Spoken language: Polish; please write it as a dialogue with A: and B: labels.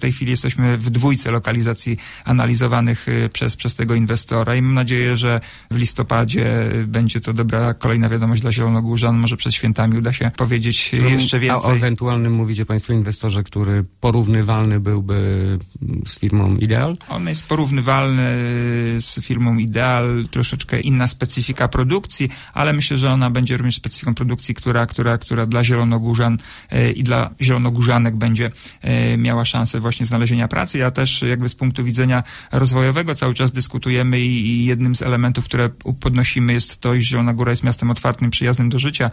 A: tej chwili jesteśmy w 2 lokalizacji analizowanych przez tego inwestora i mam nadzieję, że w listopadzie będzie to dobra kolejna wiadomość dla Zielonogórzan. Może przed świętami uda się powiedzieć jeszcze więcej.
B: A o ewentualnym mówicie państwo inwestorze, który porównywalny byłby z firmą Ideal?
A: On jest porównywalny z firmą Ideal, troszeczkę inna specyfika produkcji, ale myślę, że ona będzie również specyfiką produkcji, która dla Zielonogórzan i dla zielonogórzanek będzie miała szansę właśnie znalezienia pracy. Ja też jakby z punktu widzenia rozwojowego cały czas dyskutujemy i jednym z elementów, które podnosimy, jest to, iż Zielona Góra jest miastem otwartym, przyjaznym do życia.